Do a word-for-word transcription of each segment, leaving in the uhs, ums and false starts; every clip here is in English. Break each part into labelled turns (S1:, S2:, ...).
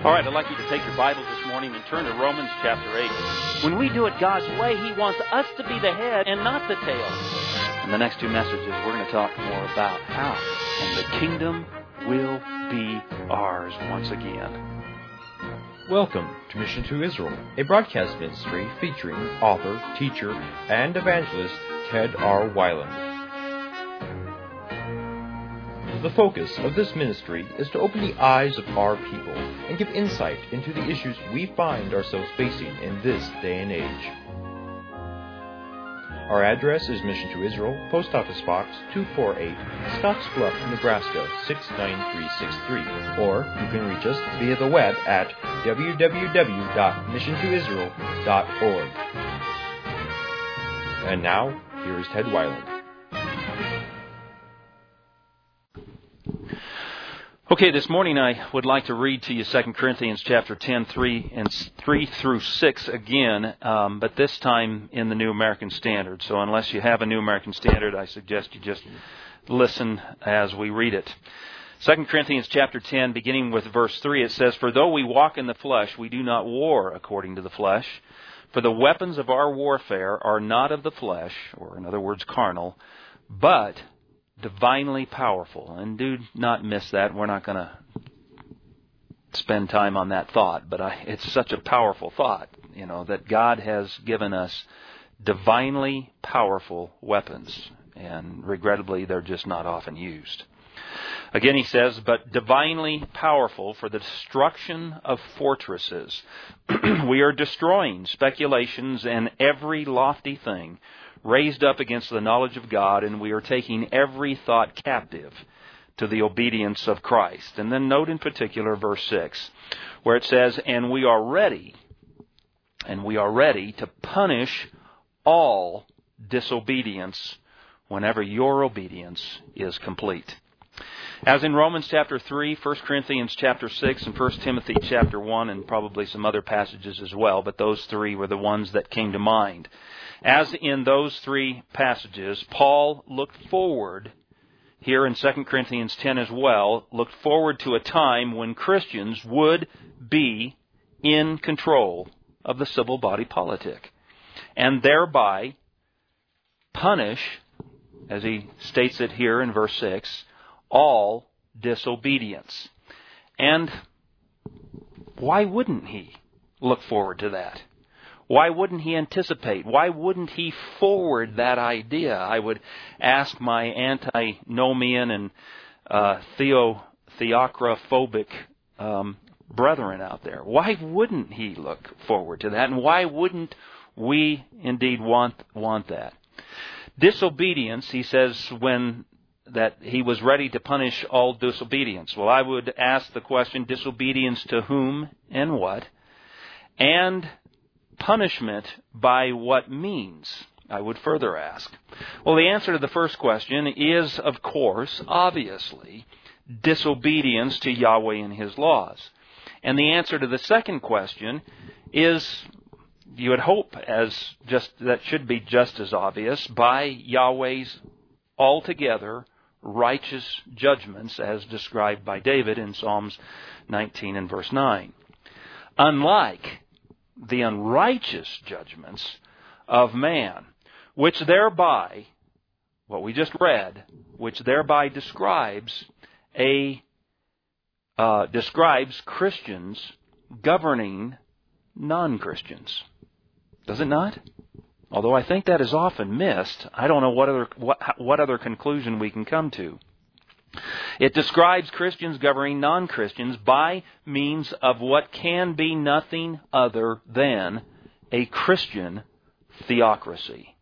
S1: All right, I'd like you to take your Bibles this morning and turn to Romans chapter eight. When we do it God's way, He wants us to be the head and not the tail. In the next two messages, we're going to talk more about how, and the kingdom will be ours once again.
S2: Welcome to Mission to Israel, a broadcast ministry featuring author, teacher, and evangelist Ted R. Weiland. The focus of this ministry is to open the eyes of our people and give insight into the issues we find ourselves facing in this day and age. Our address is Mission to Israel, Post Office Box two forty-eight, Scottsbluff, Nebraska six nine three six three, or you can reach us via the web at w w w dot mission to israel dot org. And now, here is Ted Weiland.
S1: Okay, this morning I would like to read to you Second Corinthians chapter ten, three and three through six again, um, but this time in the New American Standard. So unless you have a New American Standard, I suggest you just listen as we read it. Second Corinthians chapter ten, beginning with verse three, it says, "For though we walk in the flesh, we do not war according to the flesh. For the weapons of our warfare are not of the flesh," or in other words, carnal, "but divinely powerful." And do not miss that. We're not going to spend time on that thought, but I, it's such a powerful thought, you know, that God has given us divinely powerful weapons, and regrettably, they're just not often used. Again, he says, "But divinely powerful for the destruction of fortresses. We are destroying speculations and every lofty thing raised up against the knowledge of God, and we are taking every thought captive to the obedience of Christ." And then note in particular verse six, where it says, "And we are ready, and we are ready to punish all disobedience whenever your obedience is complete." As in Romans chapter three, First Corinthians chapter six, and First Timothy chapter one, and probably some other passages as well, but those three were the ones that came to mind. As in those three passages, Paul looked forward, here in Second Corinthians ten as well, looked forward to a time when Christians would be in control of the civil body politic, and thereby punish, as he states it here in verse six, all disobedience. And why wouldn't he look forward to that? Why wouldn't he anticipate? Why wouldn't he forward that idea? I would ask my antinomian and uh, theo theocrophobic um, brethren out there, why wouldn't he look forward to that? And why wouldn't we indeed want want that? Disobedience, he says, when that he was ready to punish all disobedience. Well, I would ask the question, disobedience to whom and what? And punishment by what means? I would further ask. Well, the answer to the first question is, of course, obviously, disobedience to Yahweh and His laws. And the answer to the second question is, you would hope, as just that should be just as obvious, by Yahweh's altogether righteous judgments as described by David in Psalms nineteen and verse nine. Unlike the unrighteous judgments of man, which thereby, what we just read, which thereby describes a uh, describes Christians governing non-Christians. Does it not? Although I think that is often missed, I don't know what other what, what other conclusion we can come to. It describes Christians governing non-Christians by means of what can be nothing other than a Christian theocracy.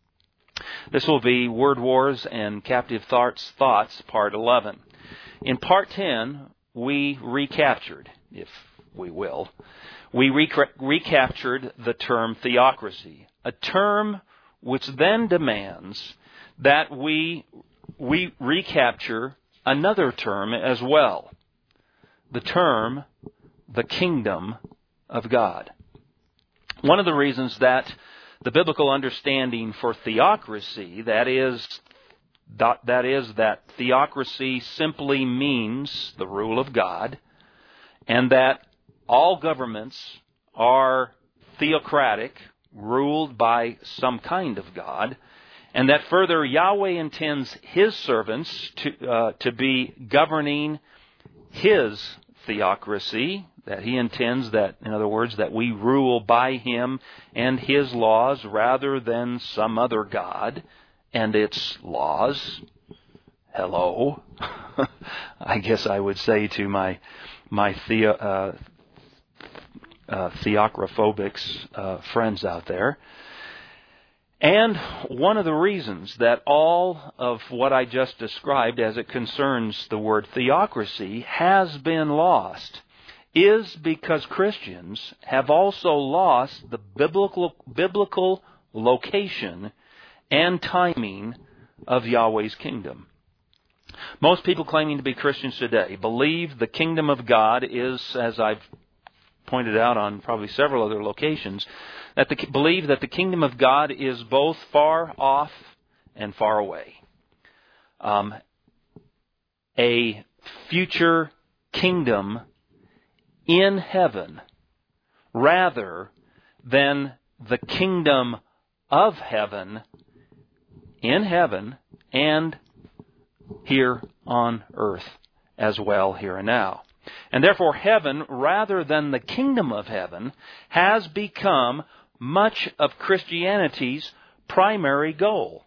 S1: This will be Word Wars and Captive Thoughts, Thoughts, Part eleven. In Part ten, we recaptured, if we will, we rec- recaptured the term theocracy, a term which then demands that we we recapture another term as well, the term the kingdom of God. One of the reasons that the biblical understanding for theocracy, that is, that, that is that theocracy simply means the rule of God, and that all governments are theocratic, ruled by some kind of God, and that further Yahweh intends His servants to uh, to be governing His theocracy, that He intends that, in other words, that we rule by Him and His laws rather than some other God and its laws. Hello. I guess I would say to my my theo, uh, uh, theocrophobics uh, friends out there. And one of the reasons that all of what I just described as it concerns the word theocracy has been lost is because Christians have also lost the biblical biblical location and timing of Yahweh's kingdom. Most people claiming to be Christians today believe the kingdom of God is, as I've pointed out on probably several other locations, that the, believe that the kingdom of God is both far off and far away. Um, a future kingdom in heaven rather than the kingdom of heaven in heaven and here on earth as well, here and now. And therefore heaven, rather than the kingdom of heaven, has become much of Christianity's primary goal,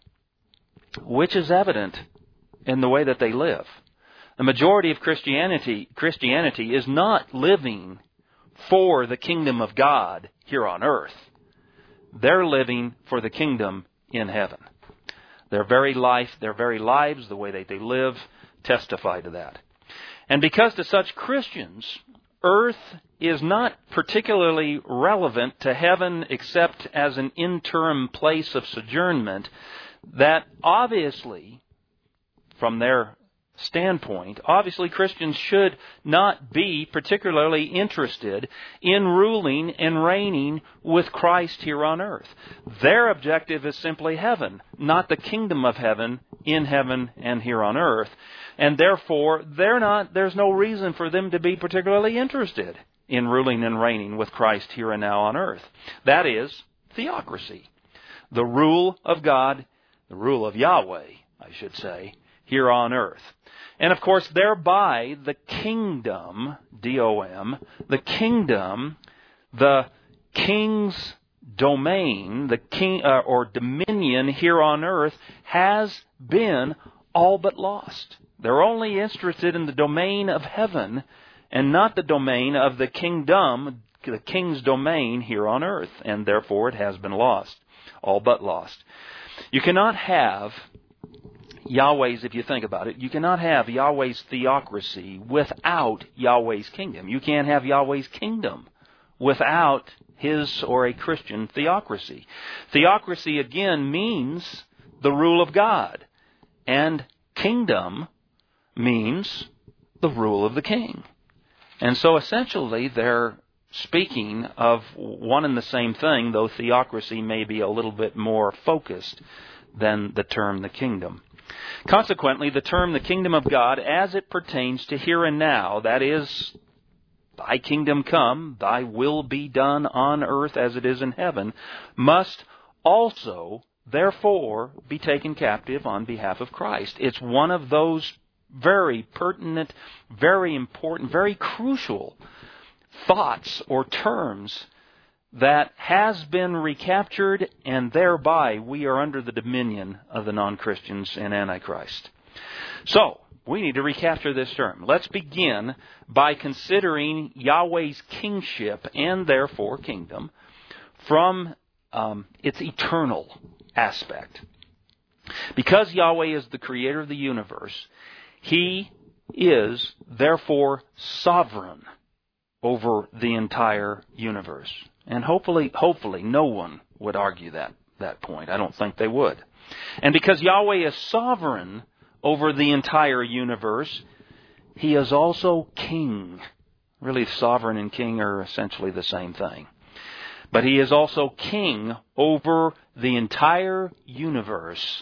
S1: which is evident in the way that they live. The majority of Christianity, Christianity is not living for the kingdom of God here on earth. They're living for the kingdom in heaven. Their very life, their very lives, the way that they live, testify to that. And because to such Christians, earth is not particularly relevant to heaven except as an interim place of sojournment, that obviously, from their standpoint, obviously Christians should not be particularly interested in ruling and reigning with Christ here on earth. Their objective is simply heaven, not the kingdom of heaven in heaven and here on earth. And therefore, they're not, there's no reason for them to be particularly interested in ruling and reigning with Christ here and now on earth. That is theocracy. The rule of God, the rule of Yahweh, I should say, here on earth. And of course, thereby the kingdom, D O M, the kingdom, the king's domain, the king uh, or dominion here on earth has been all but lost. They're only interested in the domain of heaven and not the domain of the kingdom, the king's domain here on earth. And therefore it has been lost, all but lost. You cannot have Yahweh's, if you think about it, you cannot have Yahweh's theocracy without Yahweh's kingdom. You can't have Yahweh's kingdom without His or a Christian theocracy. Theocracy, again, means the rule of God. And kingdom means the rule of the king. And so essentially they're speaking of one and the same thing, though theocracy may be a little bit more focused than the term the kingdom. Consequently, the term the kingdom of God, as it pertains to here and now, that is, thy kingdom come, thy will be done on earth as it is in heaven, must also, therefore, be taken captive on behalf of Christ. It's one of those very pertinent, very important, very crucial thoughts or terms that has been recaptured, and thereby we are under the dominion of the non-Christians and Antichrist. So, we need to recapture this term. Let's begin by considering Yahweh's kingship and therefore kingdom from um, its eternal aspect. Because Yahweh is the creator of the universe, He is therefore sovereign over the entire universe. And hopefully, hopefully, no one would argue that, that point. I don't think they would. And because Yahweh is sovereign over the entire universe, He is also king. Really, sovereign and king are essentially the same thing. But He is also king over the entire universe,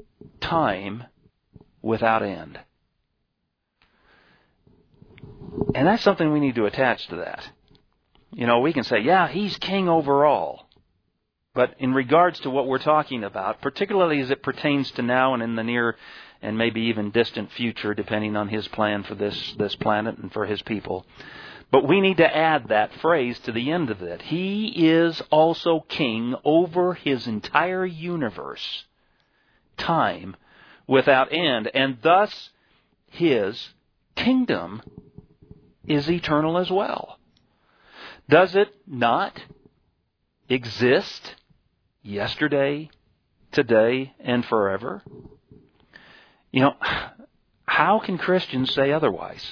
S1: time without end. And that's something we need to attach to that. You know, we can say, yeah, He's king over all. But in regards to what we're talking about, particularly as it pertains to now and in the near and maybe even distant future, depending on His plan for this, this planet and for His people. But we need to add that phrase to the end of it. He is also king over His entire universe, time without end. And thus, His kingdom is eternal as well. Does it not exist yesterday, today, and forever? You know, how can Christians say otherwise?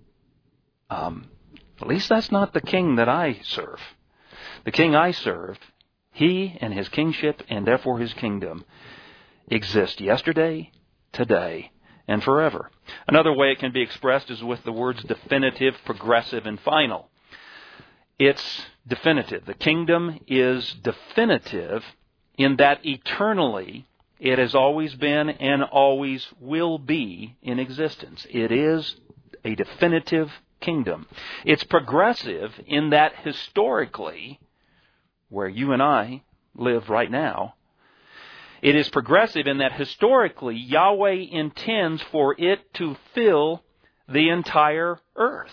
S1: Um, at least that's not the king that I serve. The king I serve, He and His kingship and therefore His kingdom exist yesterday, today, and forever. Another way it can be expressed is with the words definitive, progressive, and final. It's definitive. The kingdom is definitive in that eternally it has always been and always will be in existence. It is a definitive kingdom. It's progressive in that historically, where you and I live right now, it is progressive in that historically Yahweh intends for it to fill the entire earth.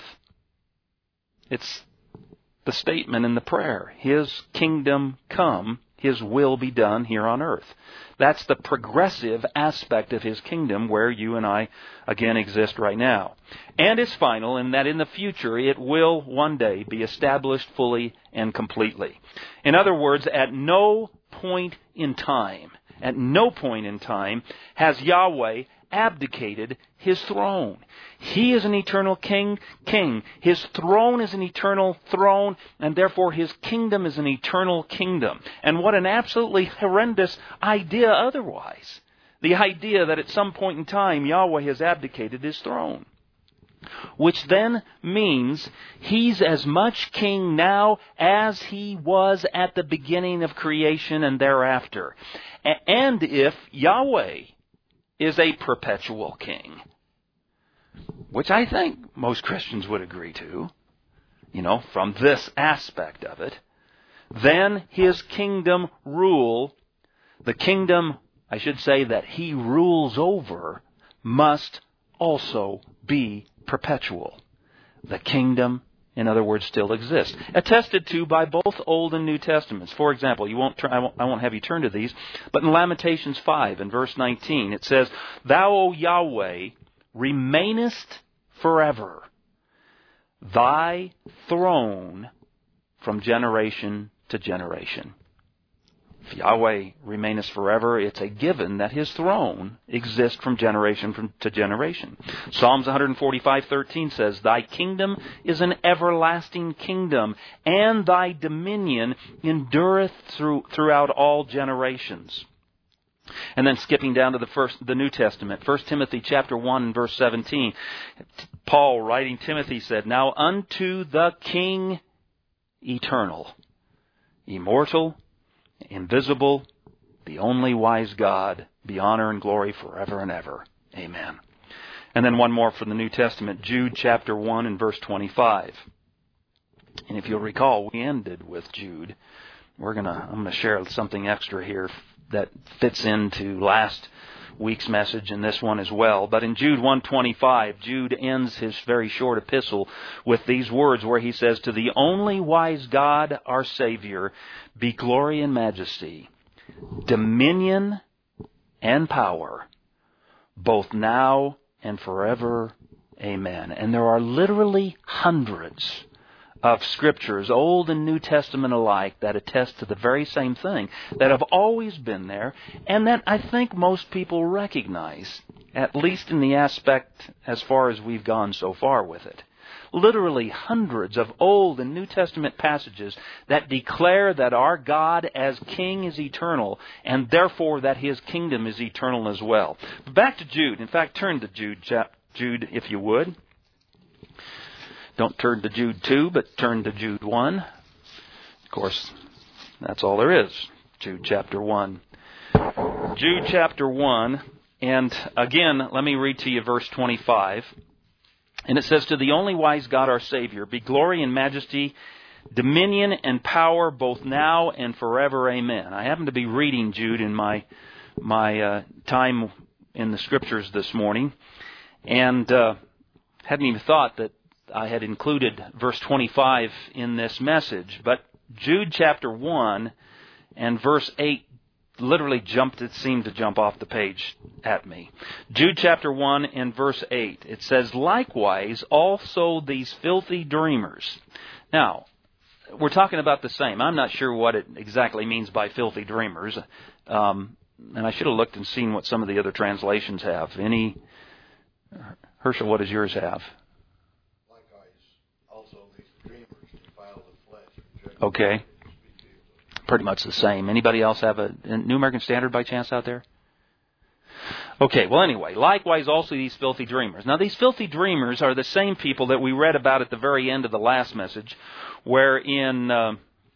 S1: It's the statement in the prayer, His kingdom come, His will be done here on earth. That's the progressive aspect of His kingdom where you and I, again, exist right now. And it's final in that in the future it will one day be established fully and completely. In other words, at no point in time, at no point in time has Yahweh abdicated His throne. He is an eternal king, king. His throne is an eternal throne, and therefore His kingdom is an eternal kingdom. And what an absolutely horrendous idea otherwise. The idea that at some point in time Yahweh has abdicated His throne. Which then means He's as much king now as He was at the beginning of creation and thereafter. And if Yahweh is a perpetual king, which I think most Christians would agree to, you know, from this aspect of it, then His kingdom rule, the kingdom, I should say, that He rules over, must also be perpetual. The kingdom, in other words, still exists. Attested to by both Old and New Testaments. For example, you won't. I won't, I won't have you turn to these, but in Lamentations five, in verse nineteen, it says, "Thou, O Yahweh, remainest forever. Thy throne from generation to generation." If Yahweh remaineth forever, it's a given that His throne exists from generation from to generation. Psalms one forty-five thirteen says, "Thy kingdom is an everlasting kingdom, and Thy dominion endureth through, throughout all generations." And then skipping down to the first, the New Testament, First Timothy chapter one and verse seventeen, Paul writing Timothy said, "Now unto the King eternal, immortal, invisible, the only wise God, be honor and glory forever and ever. Amen." And then one more from the New Testament, Jude chapter one and verse twenty-five. And if you'll recall, we ended with Jude. We're gonna, I'm gonna share something extra here that fits into last week's message and this one as well. But in Jude one twenty-five, Jude ends his very short epistle with these words where he says, "To the only wise God, our Savior, be glory and majesty, dominion and power, both now and forever. Amen." And there are literally hundreds of scriptures, Old and New Testament alike, that attest to the very same thing, that have always been there, and that I think most people recognize, at least in the aspect as far as we've gone so far with it. Literally hundreds of Old and New Testament passages that declare that our God as King is eternal, and therefore that His kingdom is eternal as well. Back to Jude. In fact, turn to Jude, Jude if you would. Don't turn to Jude two, but turn to Jude one. Of course, that's all there is. Jude chapter one. Jude chapter one. And again, let me read to you verse twenty-five. And it says, to the only wise God our Savior, be glory and majesty, dominion and power, both now and forever. Amen. I happen to be reading Jude in my my uh, time in the Scriptures this morning, and uh, hadn't even thought that I had included verse twenty-five in this message. But Jude chapter one and verse eight literally jumped, it seemed to jump off the page at me. Jude chapter one and verse eight, it says, likewise also these filthy dreamers. Now, we're talking about the same. I'm not sure what it exactly means by filthy dreamers. Um, and I should have looked and seen what some of the other translations have. Any, Herschel, what does yours have?
S3: Likewise also these dreamers defile the flesh.
S1: Okay. Pretty much the same. Anybody else have a, a New American Standard by chance out there? Okay, well anyway, likewise also these filthy dreamers. Now these filthy dreamers are the same people that we read about at the very end of the last message, where in uh,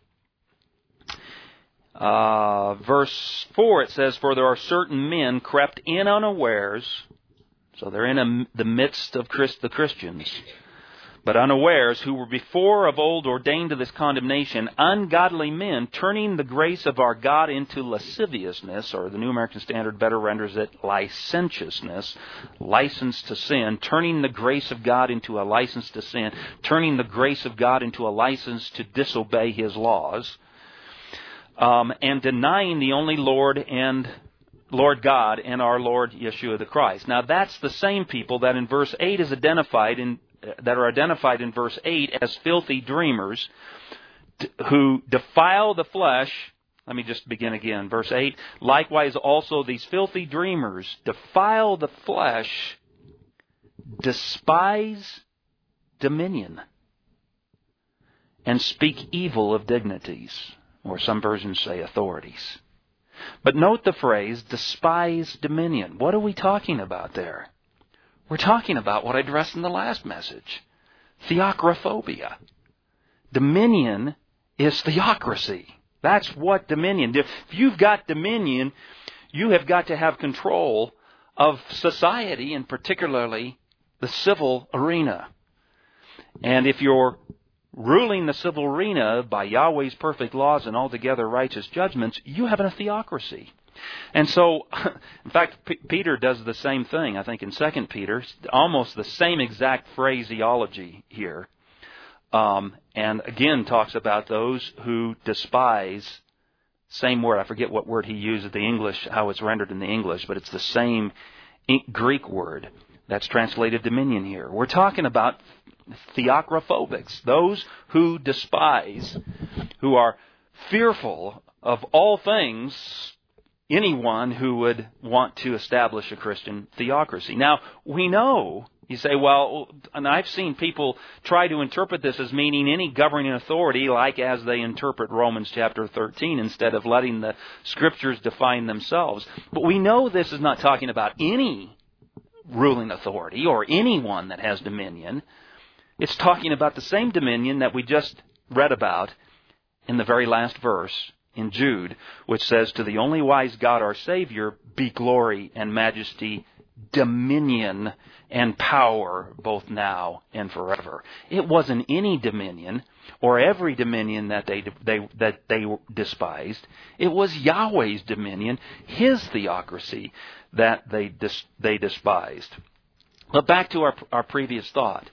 S1: uh, verse four it says, for there are certain men crept in unawares, so they're in a, the midst of Christ, the Christians, but unawares, who were before of old ordained to this condemnation, ungodly men, turning the grace of our God into lasciviousness, or the New American Standard better renders it licentiousness, license to sin, turning the grace of God into a license to sin, turning the grace of God into a license to disobey His laws, um, and denying the only Lord and Lord God and our Lord Yeshua the Christ. Now that's the same people that in verse eight is identified in that are identified in verse eight as filthy dreamers who defile the flesh. Let me just begin again. Verse eight, likewise also these filthy dreamers defile the flesh, despise dominion, and speak evil of dignities, or some versions say authorities. But note the phrase, despise dominion. What are we talking about there? We're talking about what I addressed in the last message. Theocraphobia. Dominion is theocracy. That's what dominion. If you've got dominion, you have got to have control of society, and particularly the civil arena. And if you're ruling the civil arena by Yahweh's perfect laws and altogether righteous judgments, you have a theocracy. And so, in fact, P- Peter does the same thing, I think, in Second Peter, almost the same exact phraseology here. Um, and again, talks about those who despise, same word, I forget what word he used in the English, how it's rendered in the English, but it's the same Greek word that's translated dominion here. We're talking about theocraphobes, those who despise, who are fearful of all things, anyone who would want to establish a Christian theocracy. Now, we know, you say, well, and I've seen people try to interpret this as meaning any governing authority, like as they interpret Romans chapter thirteen, instead of letting the Scriptures define themselves. But we know this is not talking about any ruling authority or anyone that has dominion. It's talking about the same dominion that we just read about in the very last verse in Jude, which says, to the only wise God our Savior be glory and majesty, dominion and power, both now and forever. It wasn't any dominion or every dominion that they they that they despised. It was Yahweh's dominion, His theocracy, that they dis, they despised. But back to our our previous thought.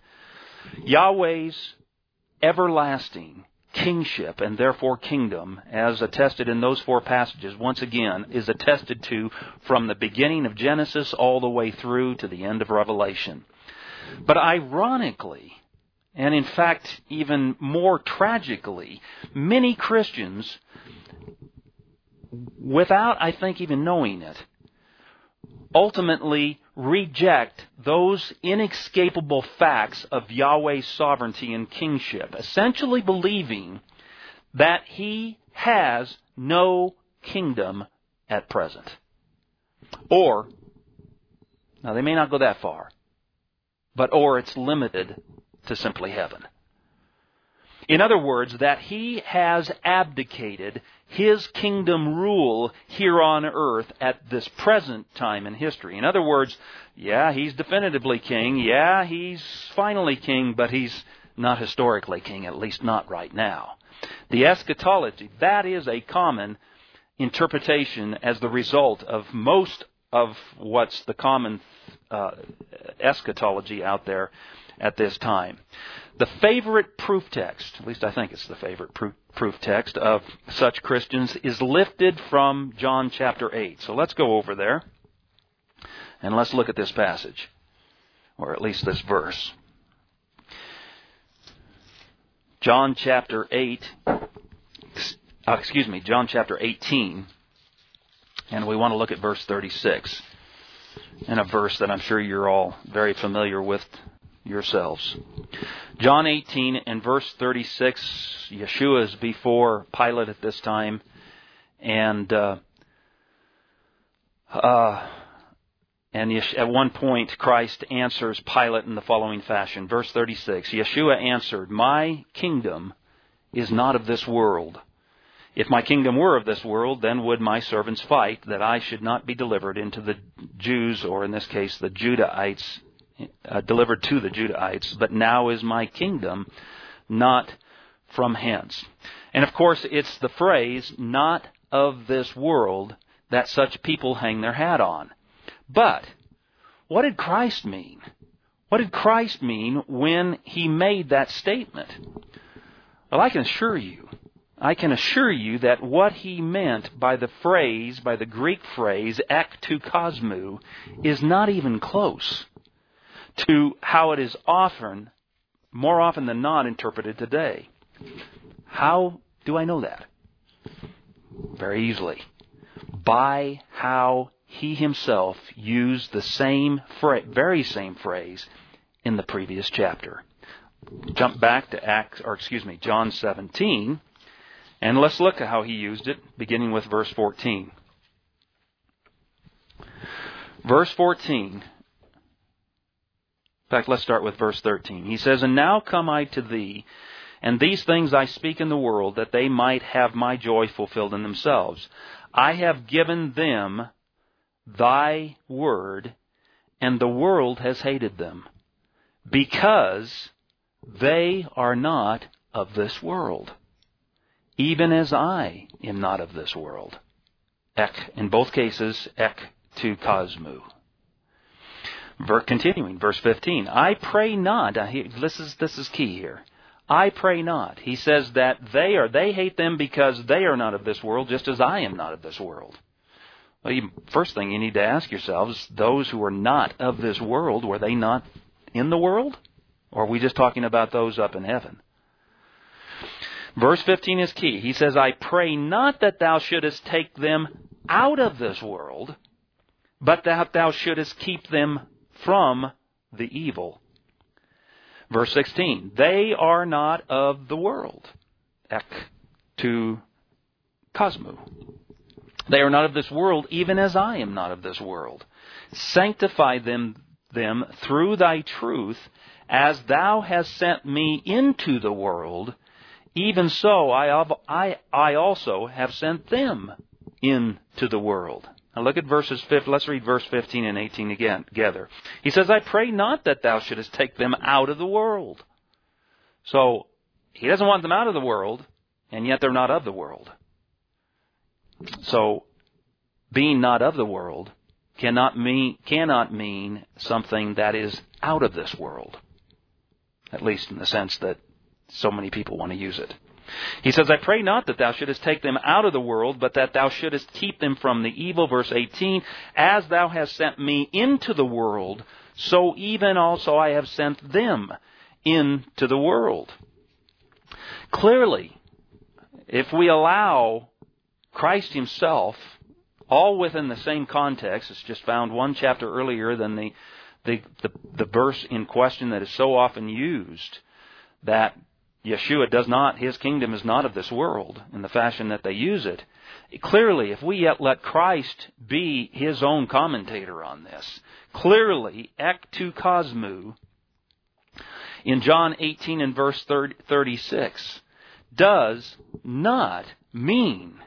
S1: Yahweh's everlasting kingship and therefore kingdom, as attested in those four passages, once again, is attested to from the beginning of Genesis all the way through to the end of Revelation. But ironically, and in fact even more tragically, many Christians, without I think even knowing it, ultimately reject those inescapable facts of Yahweh's sovereignty and kingship, essentially believing that He has no kingdom at present. Or, now they may not go that far, but or it's limited to simply heaven. In other words, that He has abdicated His kingdom rule here on earth at this present time in history. In other words, yeah, He's definitively king. Yeah, He's finally king, but He's not historically king, at least not right now. The eschatology, that is a common interpretation as the result of most of what's the common uh, eschatology out there at this time. The favorite proof text, at least I think it's the favorite proof, proof text of such Christians, is lifted from John chapter eight. So let's go over there and let's look at this passage, or at least this verse. John chapter eight, uh, excuse me, John chapter eighteen, and we want to look at verse thirty-six, and a verse that I'm sure you're all very familiar with yourselves. John eighteen and verse thirty-six, Yeshua is before Pilate at this time, and uh, uh, and at one point Christ answers Pilate in the following fashion. Verse thirty-six, Yeshua answered, "My kingdom is not of this world. If my kingdom were of this world, then would my servants fight that I should not be delivered into the Jews," or in this case the Judahites, Uh, delivered to the Judahites, "but now is my kingdom not from hence." And of course, it's the phrase, "not of this world," that such people hang their hat on. But what did Christ mean? What did Christ mean when He made that statement? Well, I can assure you, I can assure you that what He meant by the phrase, by the Greek phrase, ek to kosmou, is not even close to how it is often, more often than not, interpreted today. How do I know that? Very easily. By how He Himself used the same, fra- very same phrase in the previous chapter. Jump back to Acts, or excuse me, John seventeen, and let's look at how He used it, beginning with verse fourteen. Verse fourteen. In fact, let's start with verse thirteen. He says, "And now come I to thee, and these things I speak in the world, that they might have my joy fulfilled in themselves. I have given them thy word, and the world has hated them, because they are not of this world, even as I am not of this world." Ek, in both cases, ek to kosmou. Continuing, verse fifteen, "I pray not," this is, this is key here, "I pray not." He says that they are, they hate them because they are not of this world, just as I am not of this world. Well, you, first thing you need to ask yourselves, those who are not of this world, were they not in the world? Or are we just talking about those up in heaven? Verse fifteen is key. He says, "I pray not that thou shouldest take them out of this world, but that thou shouldest keep them from the evil." Verse sixteen, "They are not of the world." Ek to kosmou. "They are not of this world, even as I am not of this world. Sanctify them, them through thy truth, as thou hast sent me into the world, even so I, I, I also have sent them into the world." Now look at verses fifteen. Let's read verse fifteen and eighteen again together. He says, "I pray not that thou shouldest take them out of the world." So He doesn't want them out of the world, and yet they're not of the world. So being not of the world cannot mean cannot mean something that is out of this world, at least in the sense that so many people want to use it. He says, "I pray not that thou shouldest take them out of the world, but that thou shouldest keep them from the evil." Verse eighteen, "As thou hast sent me into the world, so even also I have sent them into the world." Clearly, if we allow Christ Himself, all within the same context, it's just found one chapter earlier than the, the, the, the verse in question that is so often used, that Yeshua does not, His kingdom is not of this world in the fashion that they use it. Clearly, if we yet let Christ be His own commentator on this, clearly, ek to kosmou, in John eighteen and verse thirty-six, does not mean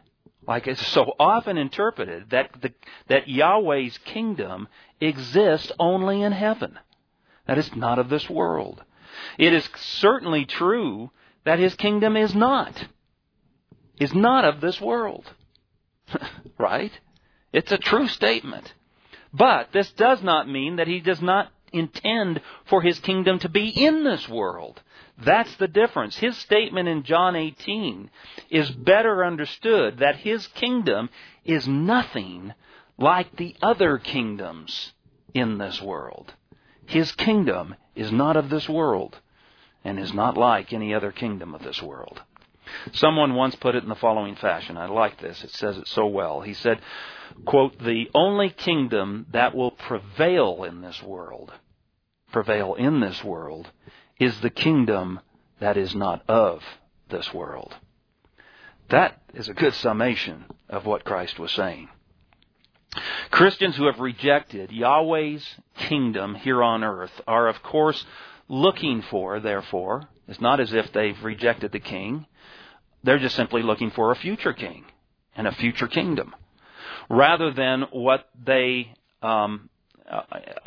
S1: like it's so often interpreted, that the, that Yahweh's kingdom exists only in heaven. That is not of this world. It is certainly true that His kingdom is not, is not of this world. Right? It's a true statement. But this does not mean that He does not intend for His kingdom to be in this world. That's the difference. His statement in John eighteen is better understood, that His kingdom is nothing like the other kingdoms in this world. His kingdom is not of this world and is not like any other kingdom of this world. Someone once put it in the following fashion. I like this. It says it so well. He said, quote, "The only kingdom that will prevail in this world, prevail in this world, is the kingdom that is not of this world." That is a good summation of what Christ was saying. Christians who have rejected Yahweh's kingdom here on earth are, of course, looking for, therefore, it's not as if they've rejected the king. They're just simply looking for a future king and a future kingdom, rather than what they, um, uh,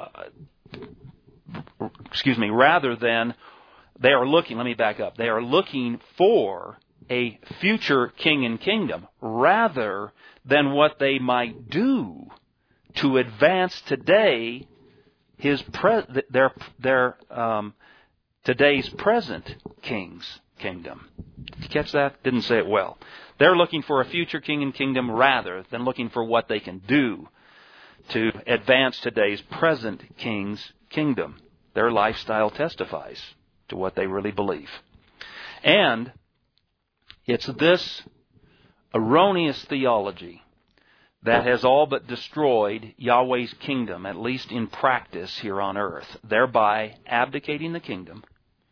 S1: uh, excuse me, rather than they are looking, let me back up, they are looking for a future king and kingdom, rather than what they might do to advance today his pre- their their um, today's present king's kingdom. Did you catch that? Didn't say it well. They're looking for a future king and kingdom rather than looking for what they can do to advance today's present king's kingdom. Their lifestyle testifies to what they really believe. And it's this erroneous theology that has all but destroyed Yahweh's kingdom, at least in practice here on earth, thereby abdicating the kingdom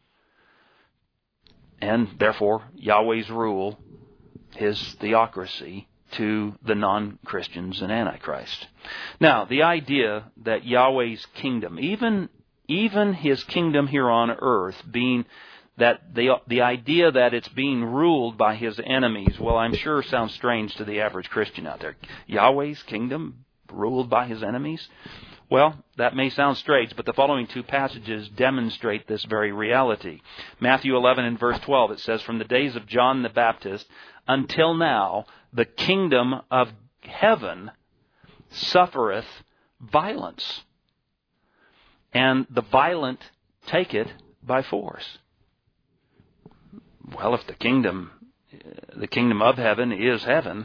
S1: and therefore Yahweh's rule, His theocracy, to the non-Christians and Antichrist. Now, the idea that Yahweh's kingdom, even even His kingdom here on earth, being that the the idea that it's being ruled by His enemies, well, I'm sure sounds strange to the average Christian out there. Yahweh's kingdom ruled by His enemies? Well, that may sound strange, but the following two passages demonstrate this very reality. Matthew eleven and verse twelve, it says, "From the days of John the Baptist until now, the kingdom of heaven suffereth violence, and the violent take it by force." Well, if the kingdom, the kingdom of heaven is heaven,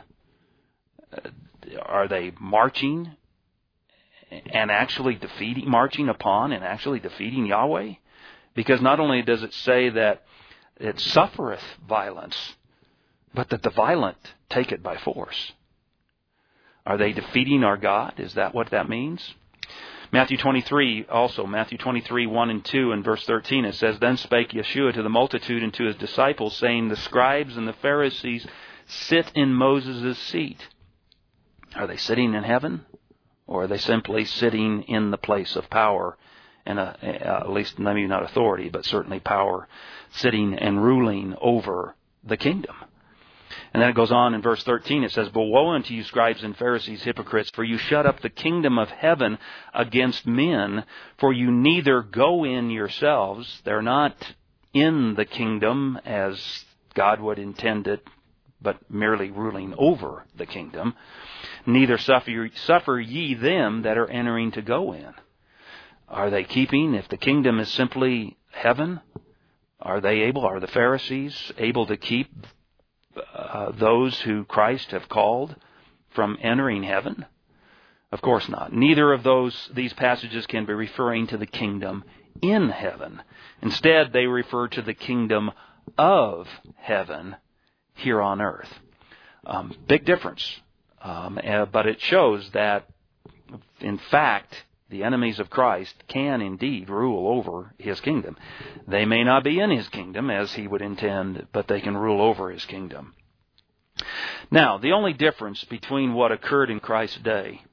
S1: are they marching and actually defeating, marching upon and actually defeating Yahweh? Because not only does it say that it suffereth violence, but that the violent take it by force. Are they defeating our God? Is that what that means? Matthew twenty-three, also, Matthew twenty-three, one and two, and verse thirteen, it says, "Then spake Yeshua to the multitude and to His disciples, saying, The scribes and the Pharisees sit in Moses' seat." Are they sitting in heaven? Or are they simply sitting in the place of power, and a, at least maybe not authority, but certainly power, sitting and ruling over the kingdom? And then it goes on in verse thirteen, it says, "But woe unto you, scribes and Pharisees, hypocrites, for you shut up the kingdom of heaven against men, for you neither go in yourselves," they're not in the kingdom as God would intend it, but merely ruling over the kingdom, "neither suffer, suffer ye them that are entering to go in." Are they keeping, if the kingdom is simply heaven, are they able, are the Pharisees able to keep Uh, those who Christ have called from entering heaven? Of course not. Neither of those these passages can be referring to the kingdom in heaven. Instead, they refer to the kingdom of heaven here on earth. Um, big difference. Um, uh, but it shows that, in fact, the enemies of Christ can indeed rule over His kingdom. They may not be in His kingdom as He would intend, but they can rule over His kingdom. Now, the only difference between what occurred in Christ's day,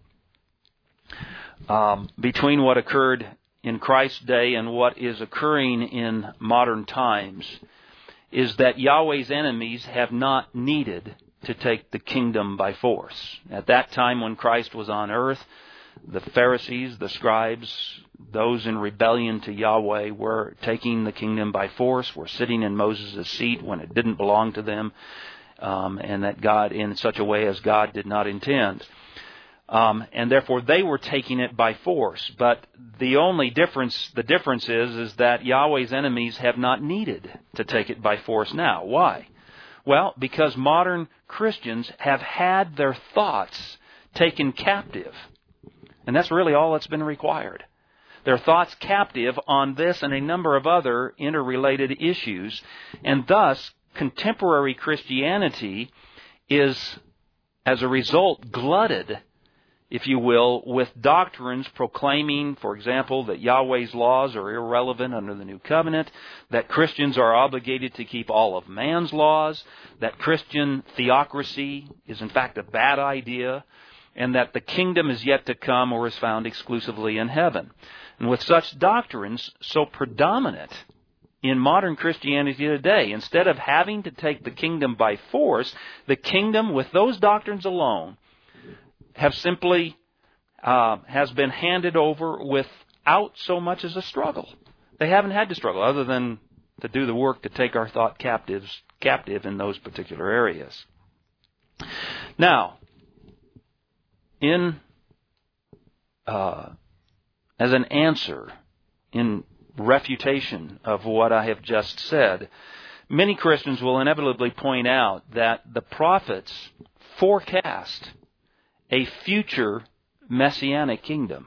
S1: um, between what occurred in Christ's day and what is occurring in modern times, is that Yahweh's enemies have not needed to take the kingdom by force. At that time when Christ was on earth, the Pharisees, the scribes, those in rebellion to Yahweh were taking the kingdom by force, were sitting in Moses' seat when it didn't belong to them, um, and that God, in such a way as God did not intend. Um, and therefore they were taking it by force. But the only difference, the difference is, is that Yahweh's enemies have not needed to take it by force now. Why? Well, because modern Christians have had their thoughts taken captive. And that's really all that's been required. Their thoughts captive on this and a number of other interrelated issues. And thus, contemporary Christianity is, as a result, glutted, if you will, with doctrines proclaiming, for example, that Yahweh's laws are irrelevant under the New Covenant, that Christians are obligated to keep all of man's laws, that Christian theocracy is in fact a bad idea, and that the kingdom is yet to come or is found exclusively in heaven. And with such doctrines so predominant in modern Christianity today, instead of having to take the kingdom by force, the kingdom, with those doctrines alone, have simply uh, has been handed over without so much as a struggle. They haven't had to struggle, other than to do the work to take our thought captives captive in those particular areas. Now, in uh, as an answer, in refutation of what I have just said, many Christians will inevitably point out that the prophets forecast a future messianic kingdom.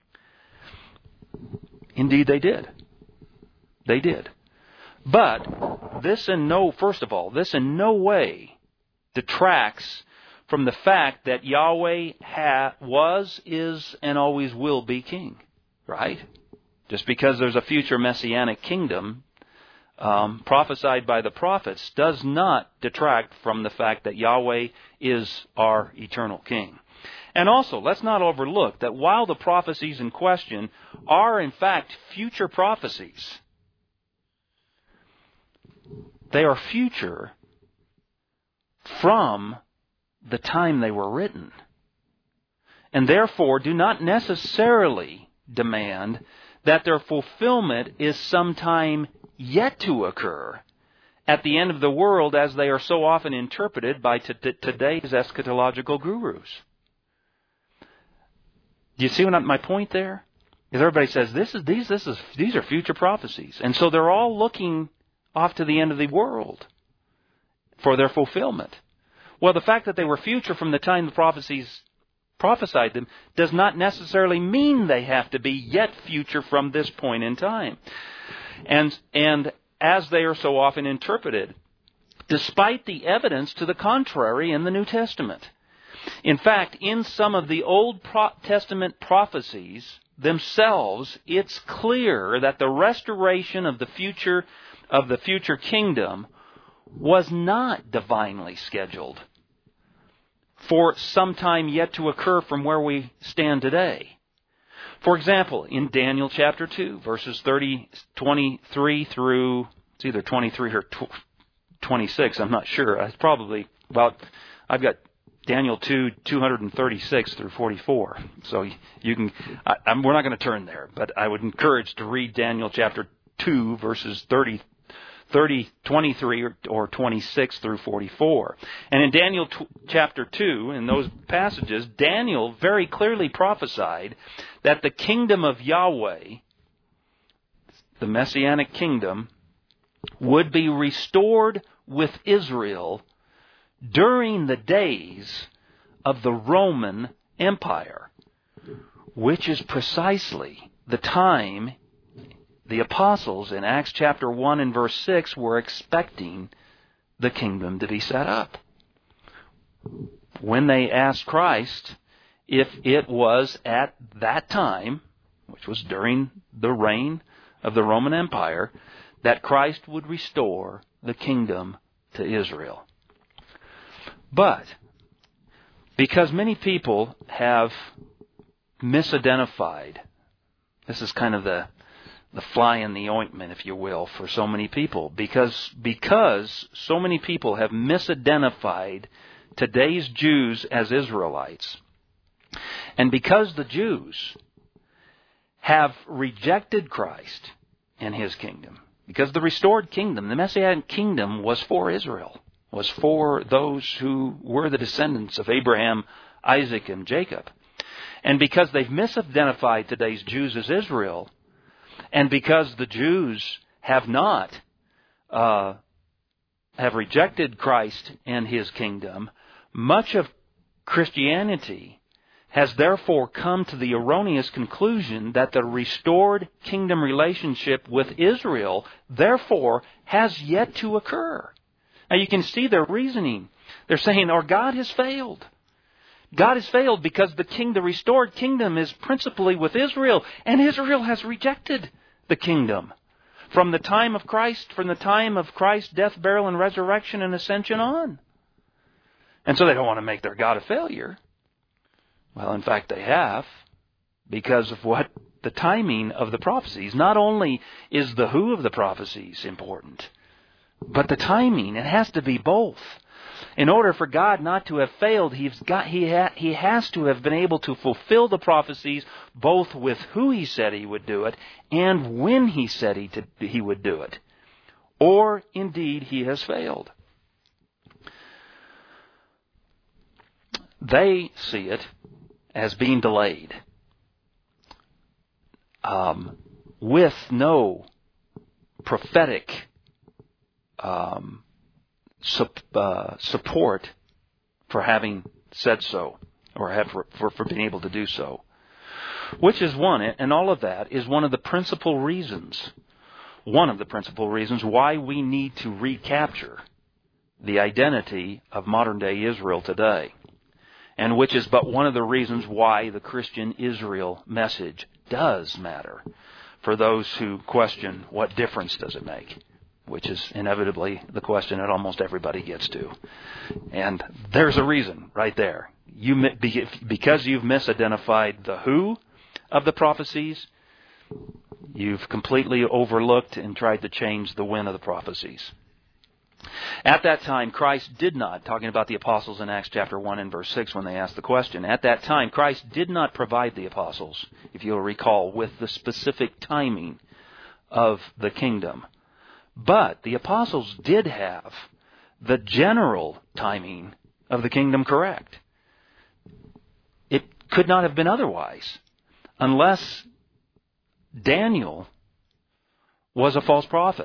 S1: Indeed, they did. They did. But this in no, first of all, this in no way detracts from the fact that Yahweh ha, was, is, and always will be king. Right? Just because there's a future messianic kingdom um, prophesied by the prophets does not detract from the fact that Yahweh is our eternal king. And also, let's not overlook that while the prophecies in question are in fact future prophecies, they are future from the time they were written, and therefore do not necessarily demand that their fulfillment is sometime yet to occur at the end of the world, as they are so often interpreted by t- t- today's eschatological gurus. Do you see what my point there? Is everybody says this is these this is these are future prophecies, and so they're all looking off to the end of the world for their fulfillment. Well, the fact that they were future from the time the prophecies prophesied them does not necessarily mean they have to be yet future from this point in time. And and as they are so often interpreted, despite the evidence to the contrary in the New Testament. In fact, in some of the Old Testament prophecies themselves, it's clear that the restoration of the future of the future kingdom was not divinely scheduled for some time yet to occur from where we stand today. For example, in Daniel chapter two, verses thirty, twenty-three through, it's either twenty-three or twenty-six, I'm not sure. It's probably about, I've got Daniel two, two thirty-six through forty-four. So you can, I, I'm, we're not going to turn there, but I would encourage to read Daniel chapter two, verses thirty, thirty, twenty-three or, or twenty-six through forty-four. And in Daniel t- chapter two, in those passages, Daniel very clearly prophesied that the kingdom of Yahweh, the Messianic kingdom, would be restored with Israel during the days of the Roman Empire, which is precisely the time the apostles in Acts chapter one and verse six were expecting the kingdom to be set up. When they asked Christ if it was at that time, which was during the reign of the Roman Empire, that Christ would restore the kingdom to Israel. But because many people have misidentified, this is kind of the the fly in the ointment, if you will, for so many people, because because so many people have misidentified today's Jews as Israelites. And because the Jews have rejected Christ and His kingdom, because the restored kingdom, the Messianic kingdom, was for Israel, was for those who were the descendants of Abraham, Isaac, and Jacob. And because they've misidentified today's Jews as Israel, and because the Jews have not, uh, have rejected Christ and His kingdom, much of Christianity has therefore come to the erroneous conclusion that the restored kingdom relationship with Israel, therefore, has yet to occur. Now you can see their reasoning. They're saying, our God has failed. God has failed because the king, the restored kingdom is principally with Israel, and Israel has rejected the kingdom. From the time of Christ, from the time of Christ's death, burial, and resurrection and ascension on. And so they don't want to make their God a failure. Well, in fact, they have, because of what the timing of the prophecies. Not only is the who of the prophecies important, but the timing. It has to be both. In order for God not to have failed, he's got, he, ha, he has to have been able to fulfill the prophecies both with who He said He would do it and when He said he, to, he would do it. Or, indeed, He has failed. They see it as being delayed, um, with no prophetic um, sup, uh, support for having said so, or have for, for, for being able to do so. Which is one, and all of that is one of the principal reasons, one of the principal reasons why we need to recapture the identity of modern-day Israel today. And which is but one of the reasons why the Christian Israel message does matter for those who question what difference does it make, which is inevitably the question that almost everybody gets to. And there's a reason right there. You, because you've misidentified the who of the prophecies, you've completely overlooked and tried to change the when of the prophecies. At that time, Christ did not, talking about the apostles in Acts chapter one and verse six when they asked the question, at that time, Christ did not provide the apostles, if you'll recall, with the specific timing of the kingdom. But the apostles did have the general timing of the kingdom correct. It could not have been otherwise, unless Daniel was a false prophet,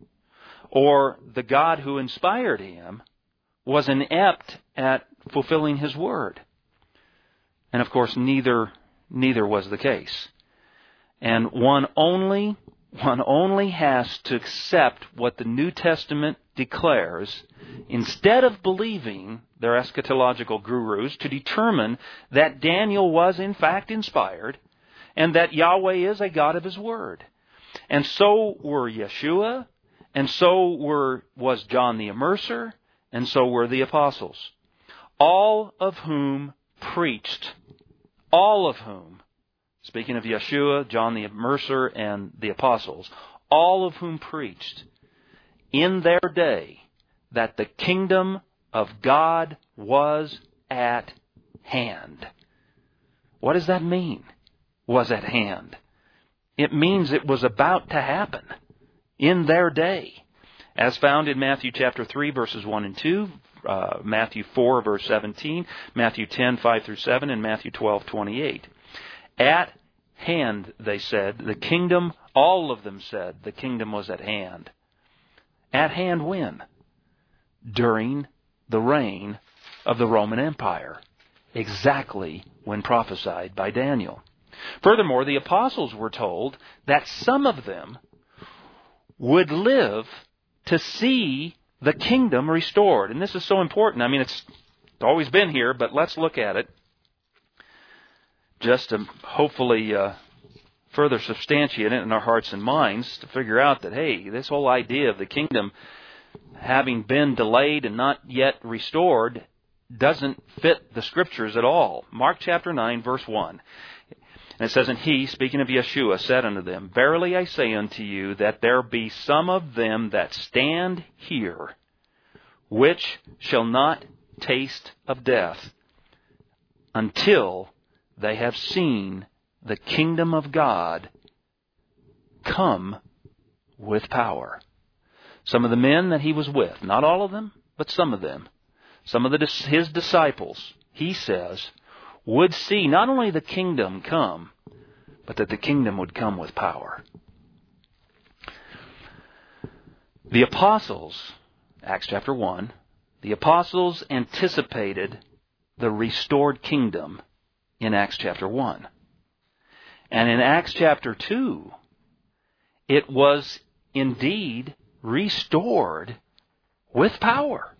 S1: or the God who inspired him was inept at fulfilling His word. And of course, neither neither was the case. And one only one only has to accept what the New Testament declares instead of believing their eschatological gurus to determine that Daniel was in fact inspired and that Yahweh is a God of His word. And so were Yeshua, and so were was John the Immerser, and so were the apostles, all of whom preached, all of whom, speaking of Yeshua, John the Immerser, and the apostles, all of whom preached in their day that the kingdom of God was at hand. What does that mean, was at hand? It means it was about to happen in their day, as found in Matthew chapter three, verses one and two, uh, Matthew four, verse seventeen, Matthew ten, five through seven, and Matthew twelve, twenty-eight. At hand, they said, the kingdom, all of them said, the kingdom was at hand. At hand when? During the reign of the Roman Empire, exactly when prophesied by Daniel. Furthermore, the apostles were told that some of them would live to see the kingdom restored. And this is so important. I mean, it's always been here, but let's look at it just to hopefully uh, further substantiate it in our hearts and minds to figure out that, hey, this whole idea of the kingdom having been delayed and not yet restored doesn't fit the Scriptures at all. Mark chapter nine, verse one. And it says, and He, speaking of Yeshua, said unto them, verily I say unto you, that there be some of them that stand here, which shall not taste of death until they have seen the kingdom of God come with power. Some of the men that he was with, not all of them, but some of them, some of the, his disciples, he says, would see not only the kingdom come, but that the kingdom would come with power. The apostles, Acts chapter one, the apostles anticipated the restored kingdom in Acts chapter one. And in Acts chapter two, it was indeed restored with power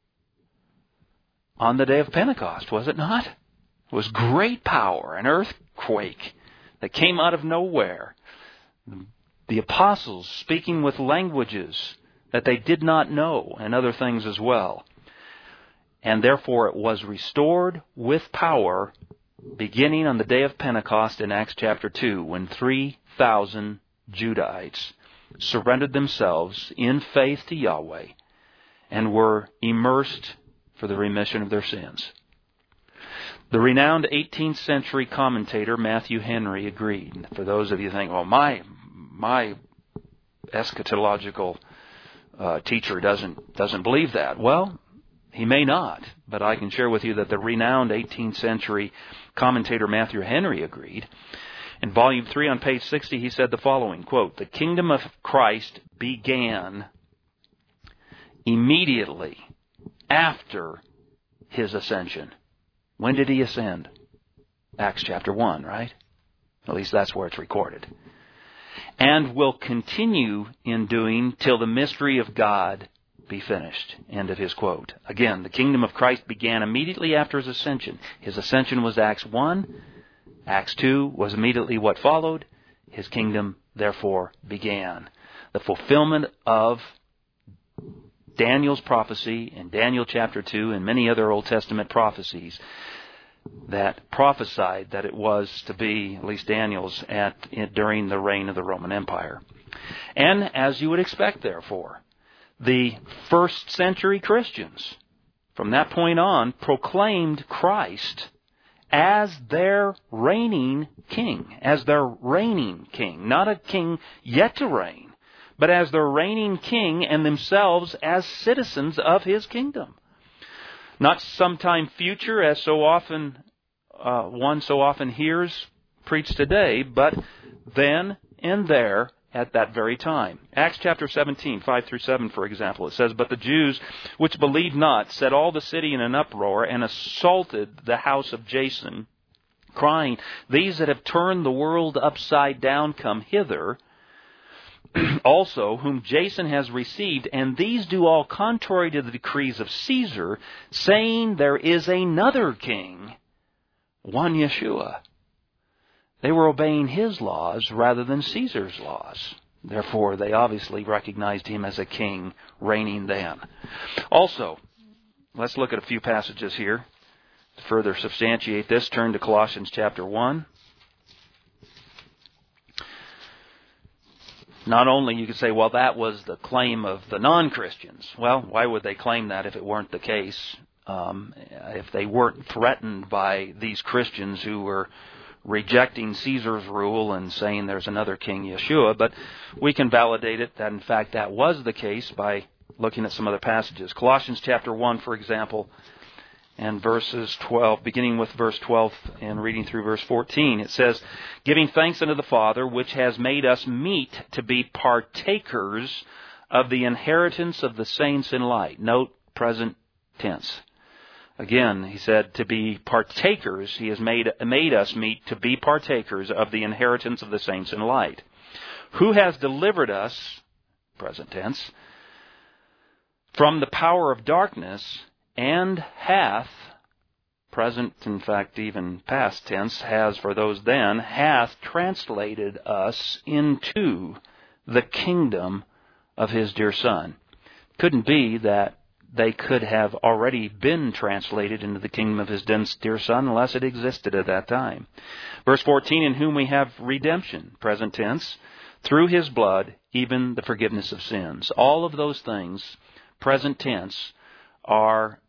S1: on the day of Pentecost, was it not? It was great power, an earthquake that came out of nowhere. The apostles speaking with languages that they did not know, and other things as well. And therefore it was restored with power beginning on the day of Pentecost in Acts chapter two, when three thousand Judahites surrendered themselves in faith to Yahweh and were immersed for the remission of their sins. The renowned eighteenth century commentator Matthew Henry agreed. For those of you who think, well, my my eschatological uh, teacher doesn't doesn't believe that. Well, he may not, but I can share with you that the renowned eighteenth century commentator Matthew Henry agreed. In volume three on page sixty, he said the following, quote, "The kingdom of Christ began immediately after his ascension." When did he ascend? Acts chapter one, right? At least that's where it's recorded. "And will continue in doing till the mystery of God be finished." End of his quote. Again, the kingdom of Christ began immediately after his ascension. His ascension was Acts one. Acts two was immediately what followed. His kingdom, therefore, began. The fulfillment of Daniel's prophecy in Daniel chapter two and many other Old Testament prophecies that prophesied that it was to be, at least Daniel's, at during the reign of the Roman Empire. And as you would expect, therefore, the first century Christians, from that point on, proclaimed Christ as their reigning king, as their reigning king, not a king yet to reign, but as their reigning king and themselves as citizens of his kingdom. Not sometime future, as so often uh, one so often hears preached today, but then and there at that very time. Acts chapter seventeen, five through seven, for example, it says, "But the Jews which believed not set all the city in an uproar and assaulted the house of Jason, crying, These that have turned the world upside down come hither, also whom Jason has received, and these do all contrary to the decrees of Caesar, saying there is another king, one Yeshua." They were obeying his laws rather than Caesar's laws. Therefore, they obviously recognized him as a king reigning then. Also, let's look at a few passages here to further substantiate this. Turn to Colossians chapter one. Not only you could say, well, that was the claim of the non-Christians. Well, why would they claim that if it weren't the case? Um, if they weren't threatened by these Christians who were rejecting Caesar's rule and saying there's another king, Yeshua. But we can validate it that, in fact, that was the case by looking at some other passages. Colossians chapter one, for example, and verses twelve, beginning with verse twelve and reading through verse fourteen, it says, "Giving thanks unto the Father, which has made us meet to be partakers of the inheritance of the saints in light." Note, present tense. Again, he said, to be partakers, he has made, made us meet to be partakers of the inheritance of the saints in light. "Who has delivered us," present tense, "from the power of darkness, and hath," present, in fact, even past tense, has for those then, "hath translated us into the kingdom of his dear Son." Couldn't be that they could have already been translated into the kingdom of his dear Son unless it existed at that time. Verse fourteen, "In whom we have redemption," present tense, "through his blood, even the forgiveness of sins." All of those things, present tense, are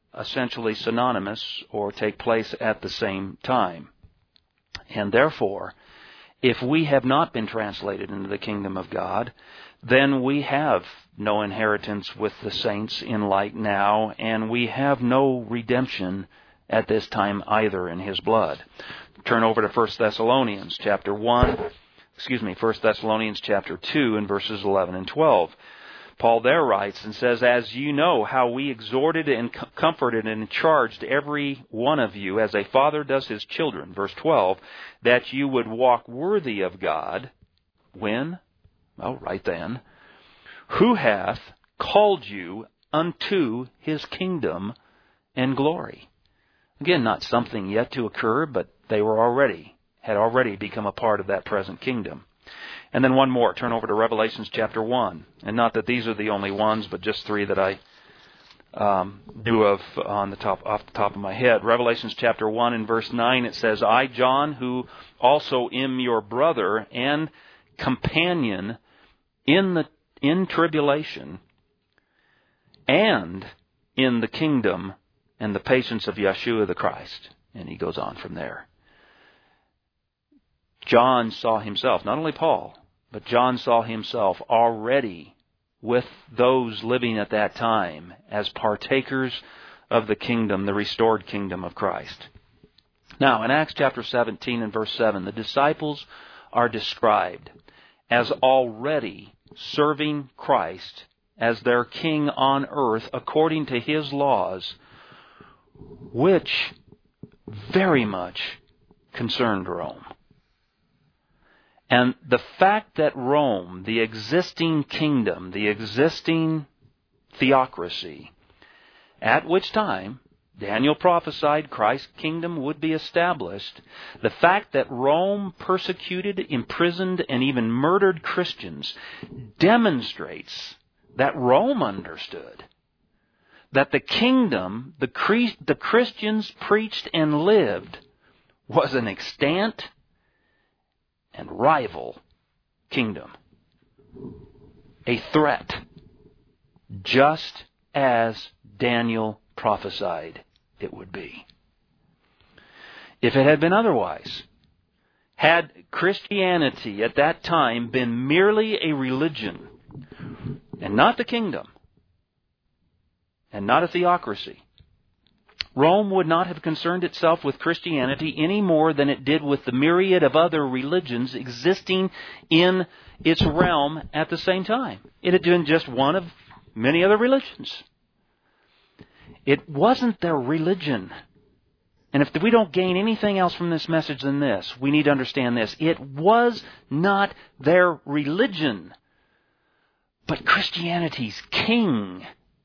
S1: essentially synonymous or take place at the same time. And therefore, if we have not been translated into the kingdom of God, then we have no inheritance with the saints in light now, and we have no redemption at this time either in His blood. Turn over to First Thessalonians chapter one, excuse me, First Thessalonians chapter two and verses eleven and twelve. Paul there writes and says, "As you know how we exhorted and comforted and charged every one of you as a father does his children," verse twelve, "that you would walk worthy of God." When? Well, right then. "Who hath called you unto His kingdom and glory." Again, not something yet to occur, but they were already, had already become a part of that present kingdom. And then one more. Turn over to Revelations chapter one. And not that these are the only ones, but just three that I um, knew of on the top, off the top of my head. Revelations chapter one and verse nine, it says, "I, John, who also am your brother and companion in the in tribulation and in the kingdom and the patience of Yeshua the Christ." And he goes on from there. John saw himself, not only Paul, but John saw himself already with those living at that time as partakers of the kingdom, the restored kingdom of Christ. Now, in Acts chapter seventeen and verse seven, the disciples are described as already serving Christ as their king on earth according to His laws, which very much concerned Rome. And the fact that Rome, the existing kingdom, the existing theocracy, at which time Daniel prophesied Christ's kingdom would be established, the fact that Rome persecuted, imprisoned, and even murdered Christians demonstrates that Rome understood that the kingdom the, the Christians preached and lived was an extant and rival kingdom. A threat, just as Daniel prophesied it would be. If it had been otherwise, had Christianity at that time been merely a religion and not the kingdom and not a theocracy, Rome would not have concerned itself with Christianity any more than it did with the myriad of other religions existing in its realm at the same time. It had been just one of many other religions. It wasn't their religion. And if we don't gain anything else from this message than this, we need to understand this. It was not their religion, but Christianity's king,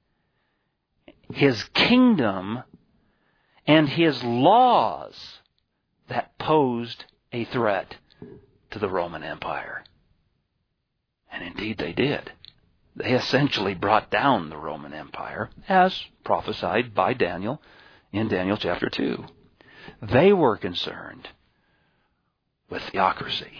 S1: His kingdom, and His laws that posed a threat to the Roman Empire. And indeed they did. They essentially brought down the Roman Empire, as prophesied by Daniel in Daniel chapter two. They were concerned with theocracy.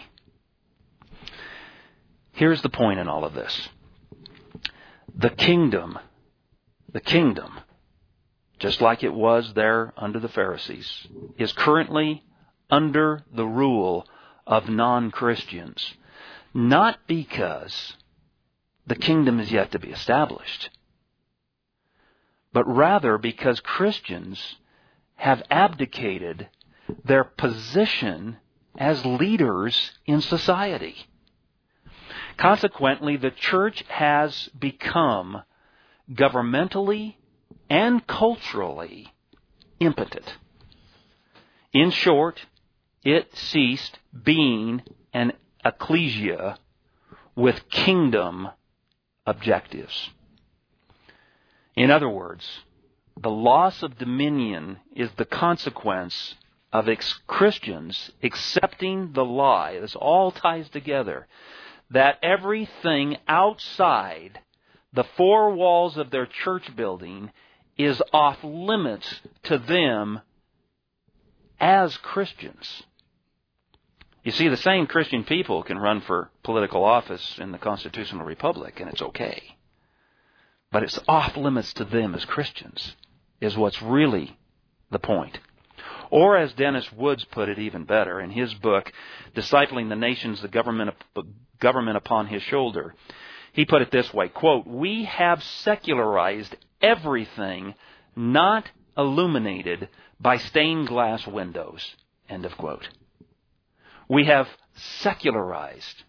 S1: Here's the point in all of this. The kingdom, the kingdom, just like it was there under the Pharisees, is currently under the rule of non-Christians. Not because the kingdom is yet to be established, but rather because Christians have abdicated their position as leaders in society. Consequently, the church has become governmentally and culturally impotent. In short, it ceased being an ecclesia with kingdom objectives. In other words, the loss of dominion is the consequence of ex- Christians accepting the lie. This all ties together. That everything outside the four walls of their church building is off limits to them as Christians. You see, the same Christian people can run for political office in the constitutional republic, and it's okay. But it's off limits to them as Christians. is what's really the point. Or as Dennis Woods put it even better in his book, Discipling the Nations, the Government, Government Upon His Shoulder, he put it this way, quote, "We have secularized everything not illuminated by stained glass windows," end of quote. We have secularized.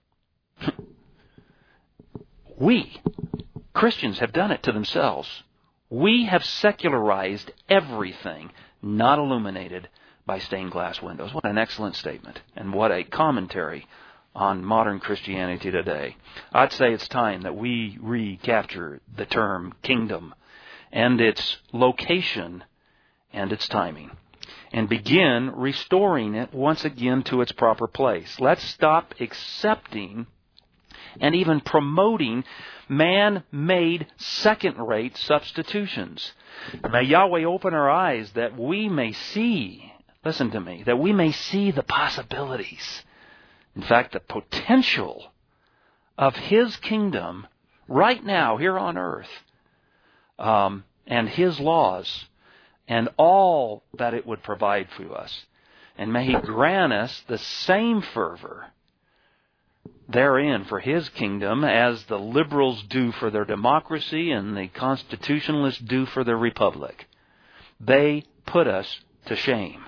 S1: We, Christians, have done it to themselves. We have secularized everything not illuminated by stained glass windows. What an excellent statement, and what a commentary on modern Christianity today. I'd say it's time that we recapture the term kingdom and its location and its timing, and begin restoring it once again to its proper place. Let's stop accepting and even promoting man-made second-rate substitutions. May Yahweh open our eyes that we may see, listen to me, that we may see the possibilities. In fact, the potential of His kingdom right now here on earth, um, and His laws, and all that it would provide for us. And may He grant us the same fervor therein for His kingdom as the liberals do for their democracy and the constitutionalists do for their republic. They put us to shame.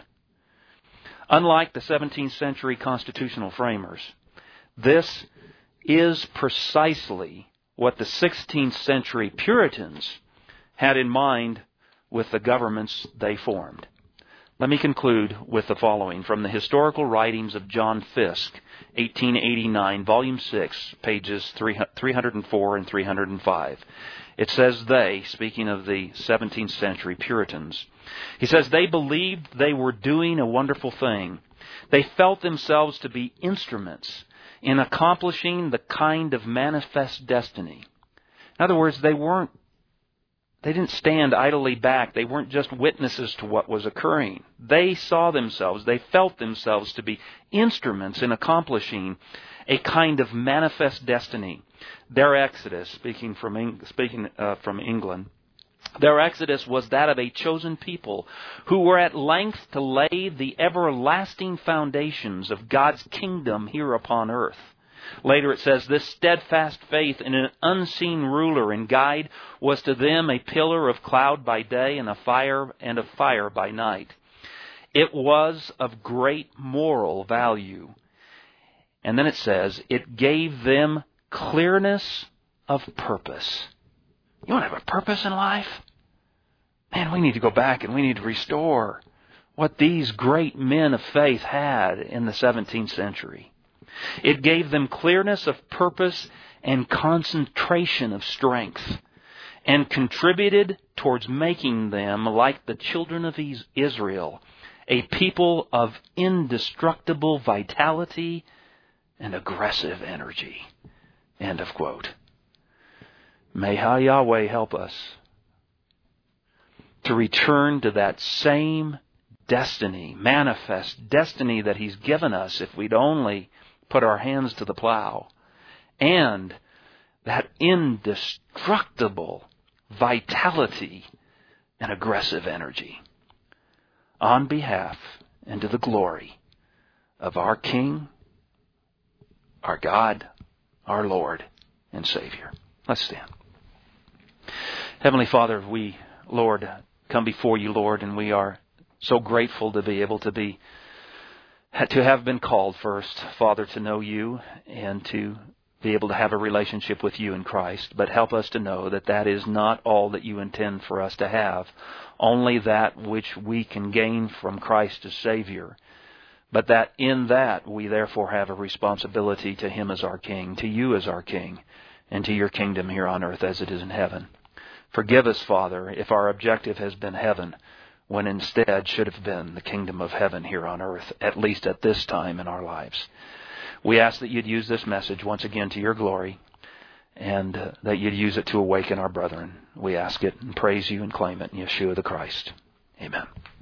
S1: Unlike the seventeenth century constitutional framers, this is precisely what the sixteenth century Puritans had in mind with the governments they formed. Let me conclude with the following from the historical writings of John Fiske, eighteen eighty-nine, Volume six, pages three hundred four and three hundred five. It says they, speaking of the seventeenth century Puritans, he says they believed they were doing a wonderful thing. They felt themselves to be instruments in accomplishing the kind of manifest destiny. In other words, they weren't They didn't stand idly back. They weren't just witnesses to what was occurring. They saw themselves, they felt themselves to be instruments in accomplishing a kind of manifest destiny. Their exodus, speaking from speaking uh, from England, their exodus was that of a chosen people who were at length to lay the everlasting foundations of God's kingdom here upon earth. Later it says, this steadfast faith in an unseen ruler and guide was to them a pillar of cloud by day and a fire and of fire by night. It was of great moral value. And then it says, it gave them clearness of purpose. You want to have a purpose in life? Man, we need to go back and we need to restore what these great men of faith had in the seventeenth century. It gave them clearness of purpose and concentration of strength, and contributed towards making them, like the children of Israel, a people of indestructible vitality and aggressive energy. End of quote. May Yahweh help us to return to that same destiny, manifest destiny that He's given us if we'd only put our hands to the plow, and that indestructible vitality and aggressive energy on behalf and to the glory of our King, our God, our Lord and Savior. Let's stand. Heavenly Father, we, Lord, come before You, Lord, and we are so grateful to be able to be to have been called first, Father, to know You and to be able to have a relationship with You in Christ. But help us to know that that is not all that You intend for us to have, only that which we can gain from Christ as Savior. But that in that we therefore have a responsibility to Him as our King, to You as our King, and to Your kingdom here on earth as it is in heaven. Forgive us, Father, if our objective has been heaven, when instead should have been the kingdom of heaven here on earth, at least at this time in our lives. We ask that You'd use this message once again to Your glory, and uh, that You'd use it to awaken our brethren. We ask it and praise You and claim it in Yeshua the Christ. Amen.